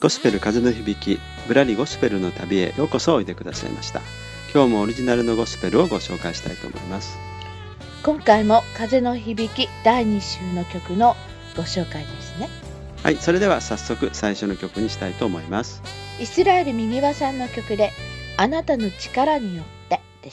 ゴスペル風の響き、ぶらりゴスペルの旅へようこそおいでくださいました。今日もオリジナルのゴスペルをご紹介したいと思います。 今回も風の響き第2週の曲のご紹介ですね。 はい、それでは早速最初の曲にしたいと思います。 イスラエル右輪さんの曲であなたの力によってです。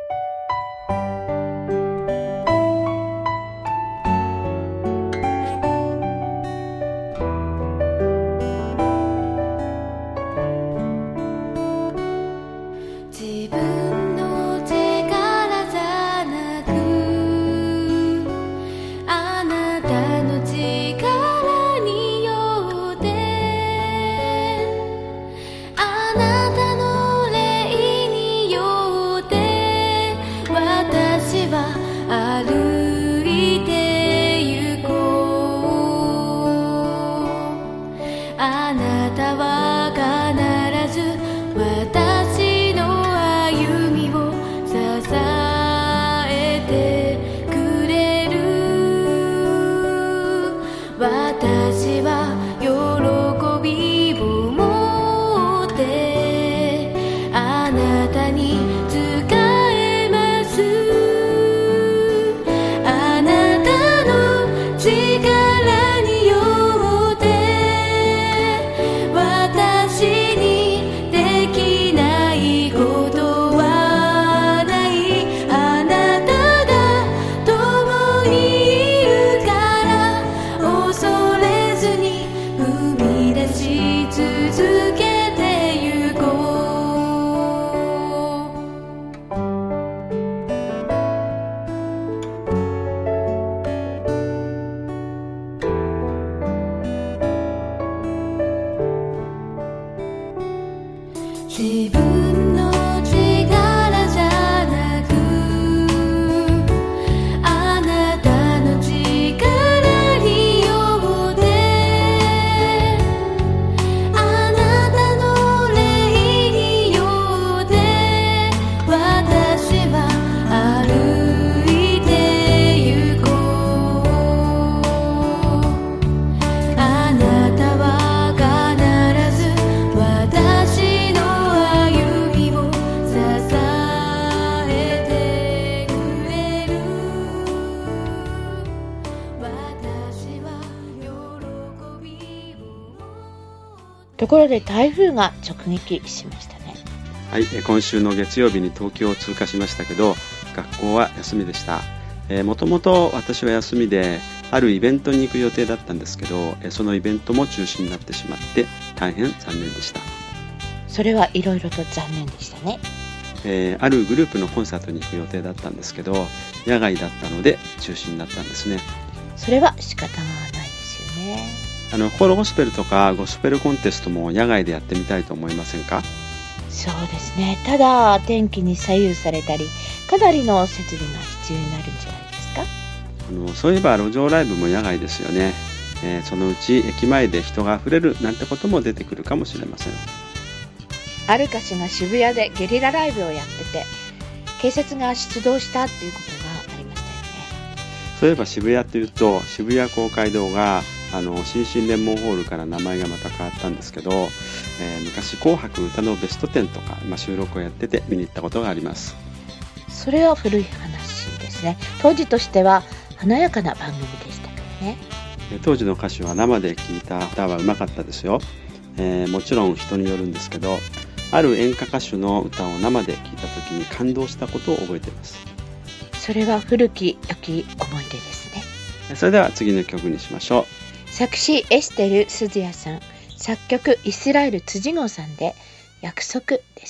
ところで台風が直撃しましたね。 はい、今週の月曜日に東京を通過しましたけど、学校は休みでした。もともと私は休みであるイベントに行く予定だったんですけど、そのイベントも中止になってしまって大変残念でした。 それはいろいろと残念でしたね。 あるグループのコンサートに行く予定だったんですけど、野外だったので中止になったんですね。 それは仕方がないですよね。 ホールゴスペルとかゴスペルコンテストも野外でやってみたいと思いませんか？ そうですね。ただ天気に左右されたりかなりの設備が必要になるんじゃないですか？ そういえば路上ライブも野外ですよね。そのうち駅前で人があふれるなんてことも出てくるかもしれません。 ある歌手が渋谷でゲリラライブをやってて警察が出動したっていうことがありましたよね。 そういえば渋谷というと渋谷公会堂が新進連門ホールから名前がまた変わったんですけど、昔紅白歌のベスト10とか、収録をやってて見に行ったことがあります。 それは古い話ですね。当時としては華やかな番組でしたからね。 当時の歌手は生で聴いた歌はうまかったですよ。もちろん人によるんですけど、ある演歌歌手の歌を生で聴いた時に感動したことを覚えています。 それは古き良き思い出ですね。 それでは次の曲にしましょう。 作詞エステル・スズヤさん、作曲イスラエル辻郷さんで約束です。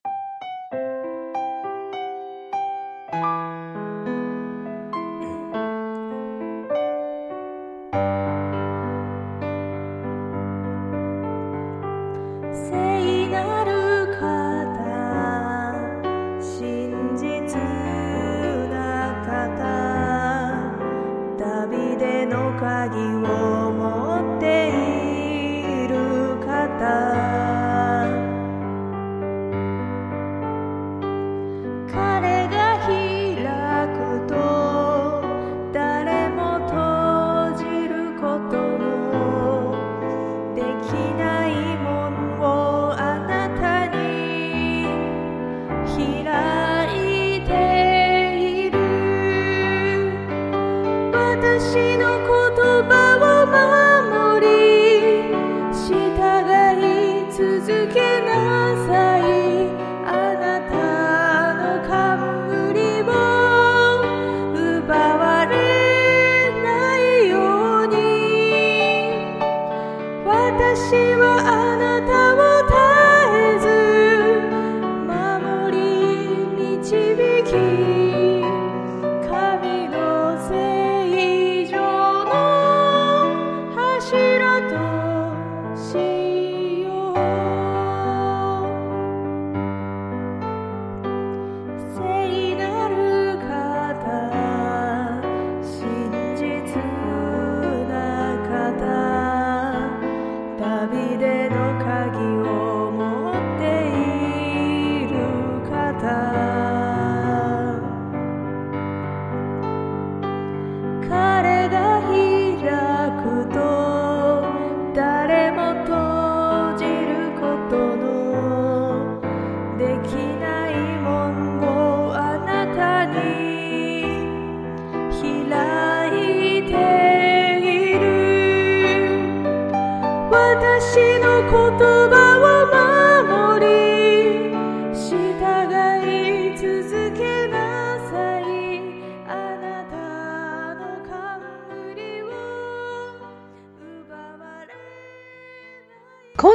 聖なる方、真実な方、ダビデの鍵を持っている方、彼が開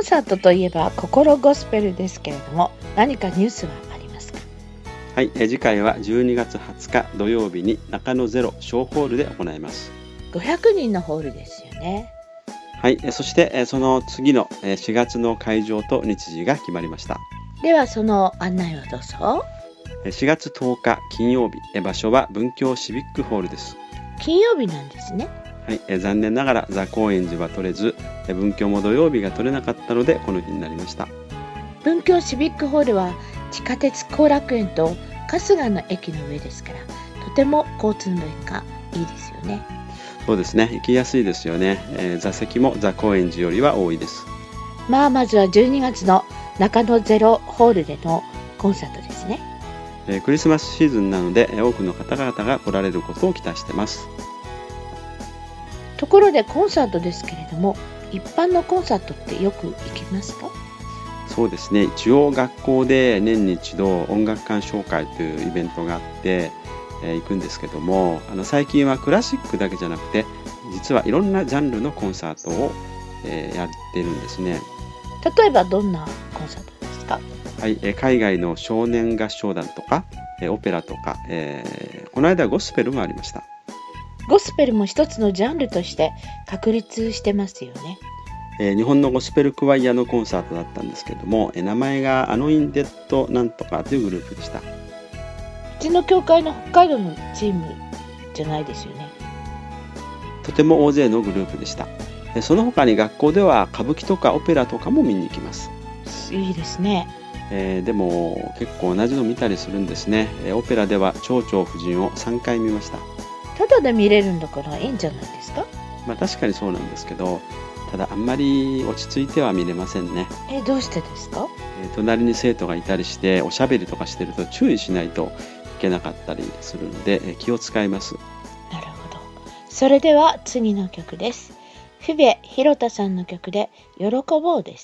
サートといえば心ゴスペルですけれども、何かニュースはありますか？ はい、次回は12月20日土曜日に中野ゼロ小ホールで行います。 500人のホールですよね。 はい、そしてその次の4月の会場と日時が決まりました。 ではその案内をどうぞ。 4月10日金曜日、場所は文京シビックホールです。 金曜日なんですね。 はい、残念ながら座高円寺は取れず、文京も土曜日が取れなかったのでこの日になりました。 文京シビックホールは地下鉄後楽園と春日の駅の上ですから、とても交通の便がいいですよね。 そうですね、行きやすいですよね。座席も座高円寺よりは多いです。 まずは12月の中野ゼロホールでのコンサートですね。 クリスマスシーズンなので多くの方々が来られることを期待しています。 ところでコンサートですけれども、一般のコンサートってよく行きますか？ そうですね、一応学校で年に一度音楽鑑賞会というイベントがあって、行くんですけども、最近はクラシックだけじゃなくて実はいろんなジャンルのコンサートを、やってるんですね。 例えばどんなコンサートですか？ はい、海外の少年合唱団とか、オペラとか、この間ゴスペルもありました。 ゴスペルも一つのジャンルとして確立してますよね。 日本のゴスペルクワイアのコンサートだったんですけども、名前がアノインテッドなんとかというグループでした。 うちの教会の北海道のチームじゃないですよね。 とても大勢のグループでした。その他に学校では歌舞伎とかオペラとかも見に行きます。 いいですね。 でも結構同じの見たりするんですね。オペラでは蝶々夫人を3回見ました。 ただで見れるんだからいいんじゃないですか？ 確かにそうなんですけど、ただあんまり落ち着いては見れませんね。 どうしてですか？ 隣に生徒がいたりしておしゃべりとかしてると注意しないといけなかったりするので、気を使います。 なるほど。それでは次の曲です。フィベ・ヒロタさんの曲で喜ぼうです。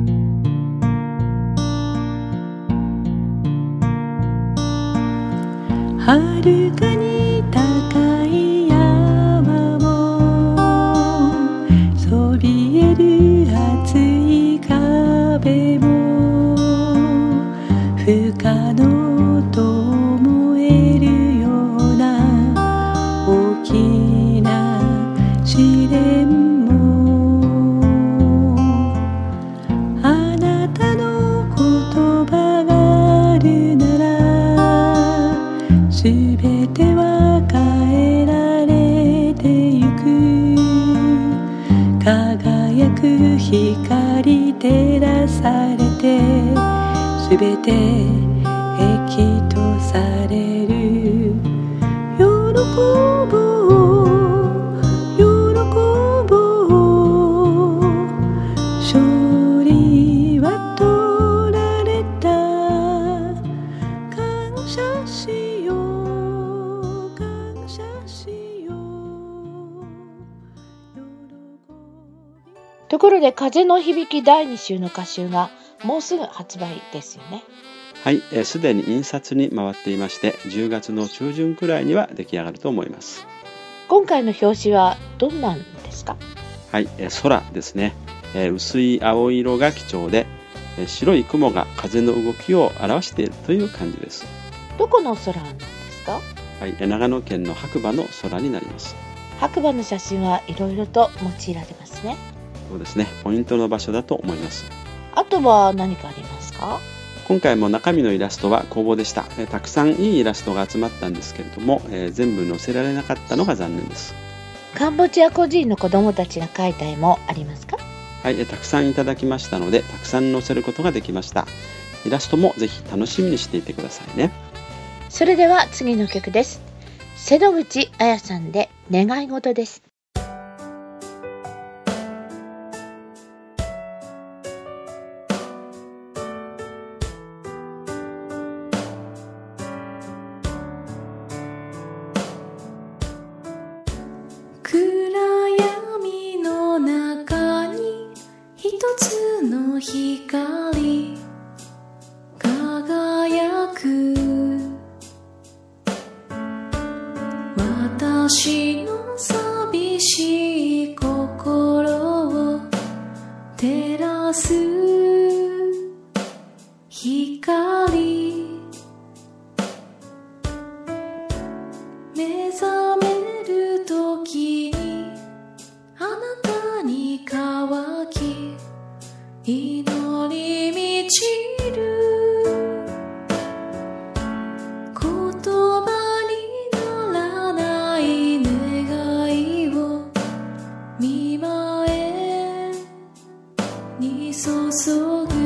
はるかに高い山もそびえる厚い壁も不可能と思えるような大きな試練もあなたの言葉があるならすべては変えられてゆく輝く光照らされてすべて益とされる喜ぼう喜ぼう勝利は取られた感謝しよう感謝しよう喜び。 ところで風の響き第2週の歌集がもうすぐ発売ですよね。 はい、すでに印刷に回っていまして、10月の中旬くらいには出来上がると思います。 今回の表紙はどんなんですか？ はい、空ですね。薄い青色が基調で、白い雲が風の動きを表しているという感じです。 どこの空なんですか？ はい、長野県の白馬の空になります。 白馬の写真はいろいろと用いられますね。 そうですね、ポイントの場所だと思います。 あとは何かありますか？ 今回も中身のイラストは公募でした。たくさんいいイラストが集まったんですけれども、全部載せられなかったのが残念です。 カンボジア孤児院の子どもたちが描いた絵もありますか？ はい、たくさんいただきましたので、たくさん載せることができました。イラストもぜひ楽しみにしていてくださいね。 それでは次の曲です。瀬戸口彩さんで願い事です。 暗闇の中に一つの光輝く私の寂光目覚めるときにあなたに乾き祈り満ちる言葉にならない願いを見前に注ぐ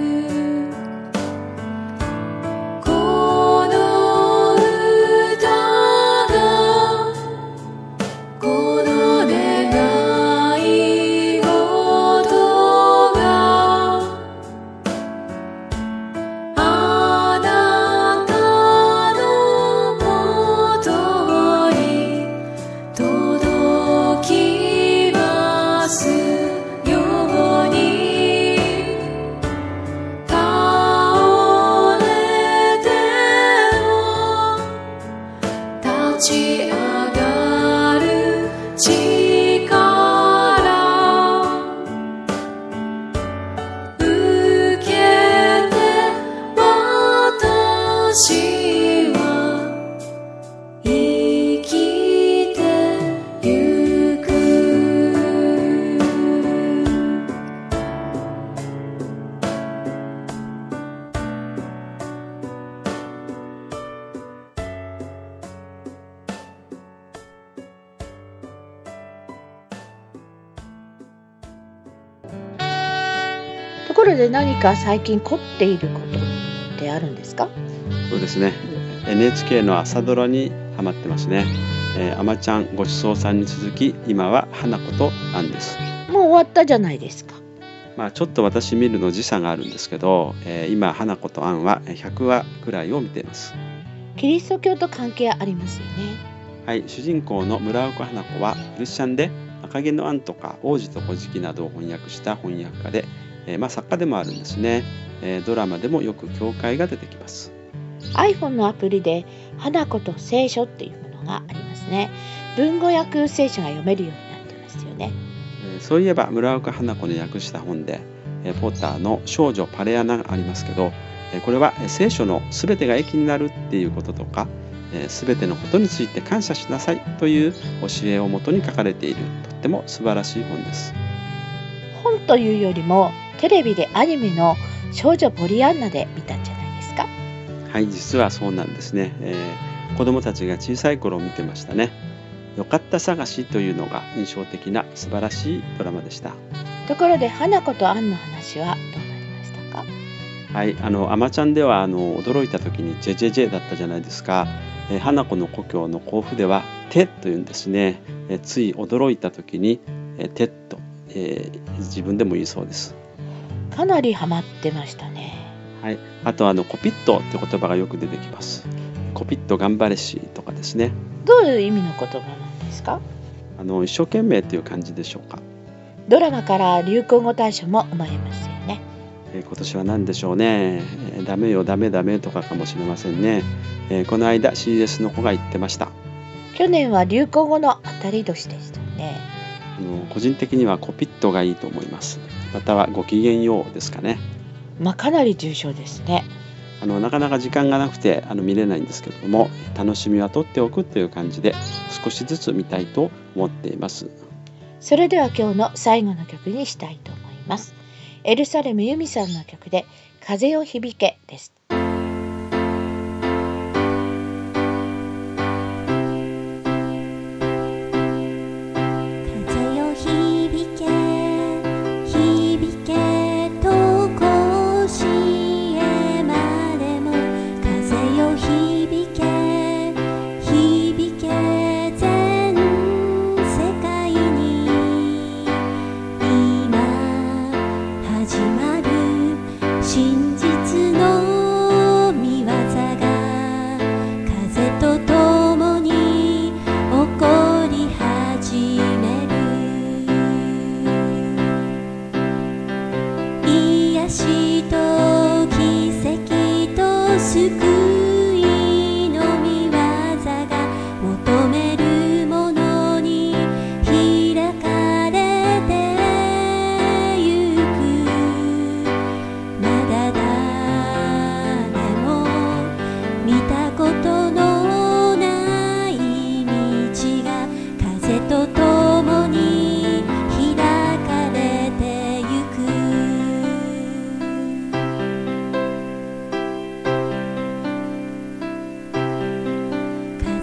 ところで何か最近凝っていることってあるんですか？ そうですね。NHK の朝ドラにハマってますね。あまちゃんごちそうさんに続き、今は花子とアンです。 もう終わったじゃないですか。 ちょっと私見るの時差があるんですけど、今花子とアンは100話くらいを見ています。 キリスト教と関係ありますよね。 はい、主人公の村岡花子はクリスチャンで、赤毛のアンとか王子と小敷などを翻訳した翻訳家で、作家でもあるんですね。ドラマでもよく教会が出てきます。 iPhone のアプリで花子と聖書っていうものがありますね。文語訳聖書が読めるようになってますよね。 そういえば村岡花子の訳した本で、ポッターの少女パレアナがありますけど、これは聖書のすべてが益になるっていうこととか、すべてのことについて感謝しなさいという教えをもとに書かれている、とっても素晴らしい本です。 本というよりもテレビでアニメの少女ポリアンナで見たんじゃないですか？ はい、実はそうなんですね。子供たちが小さい頃見てましたね。よかった探しというのが印象的な素晴らしいドラマでした。 ところで花子とアンの話はどうなりましたか？ はい、あまちゃんでは驚いた時にジェジェジェだったじゃないですか。花子の故郷の甲府ではてというんですね。つい驚いた時にてと、自分でも言いそうです。 かなりハマってましたね。 はい、あとコピットって言葉がよく出てきます。コピット頑張れしとかですね。 どういう意味の言葉なんですか？ 一生懸命という感じでしょうか。 ドラマから流行語大賞も生まれますよね。 今年は何でしょうね。ダメよダメダメとかかもしれませんね。この間 CS の子が言ってました。 去年は流行語の当たり年でしたね。 個人的にはコピットがいいと思います。またはごきげんようですかね。 かなり重症ですね。 なかなか時間がなくて見れないんですけれども、楽しみは取っておくという感じで少しずつ見たいと思っています。 それでは今日の最後の曲にしたいと思います。エルサレム由美さんの曲で風よ響けです。 真実の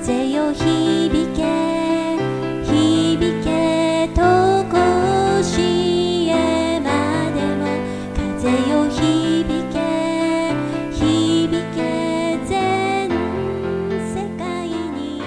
風よ響け響けとこしえまでも風よ響け響け全世界に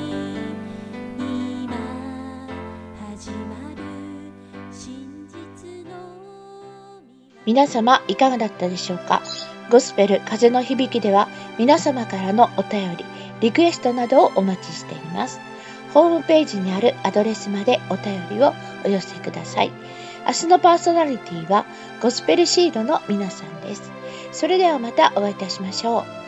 今始まる真実の皆様いかがだったでしょうか。ゴスペル風の響きでは皆様からのお便り、リクエストなどをお待ちしています。ホームページにあるアドレスまでお便りをお寄せください。明日のパーソナリティはゴスペルシードの皆さんです。それではまたお会いいたしましょう。